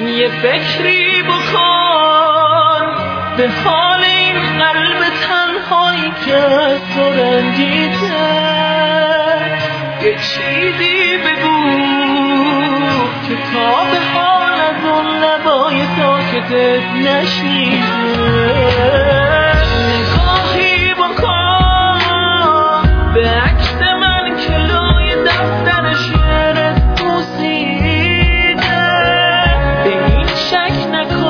یه فکری بکن به حال این قلب تنهایی که از تو رنجیده. یه چیزی بگو که تا به حال از اون لبای ساکتت نشنیده. نگاهی بکن به عکس من که لای دفتر شعرت پوسیده. به این شک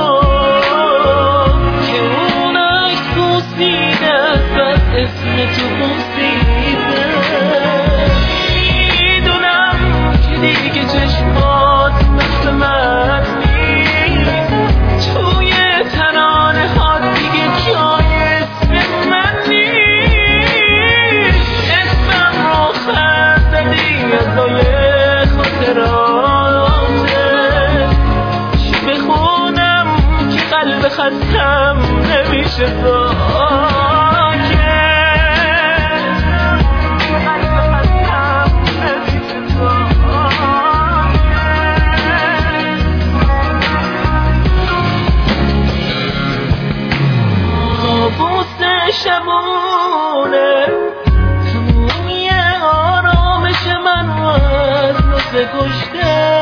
نکن که اون عکس پوسیده بس اسم تو پوسیده. میدونم که دیگه چشمات مثل من نیست، توی ترانه ها دیگه جای اسم من نیست. اسمم رو خنددی ازای خاطراته، چی بخونم که قلب خستم نمیشه شبونه تمومی آرامش من رو از نفس کشته.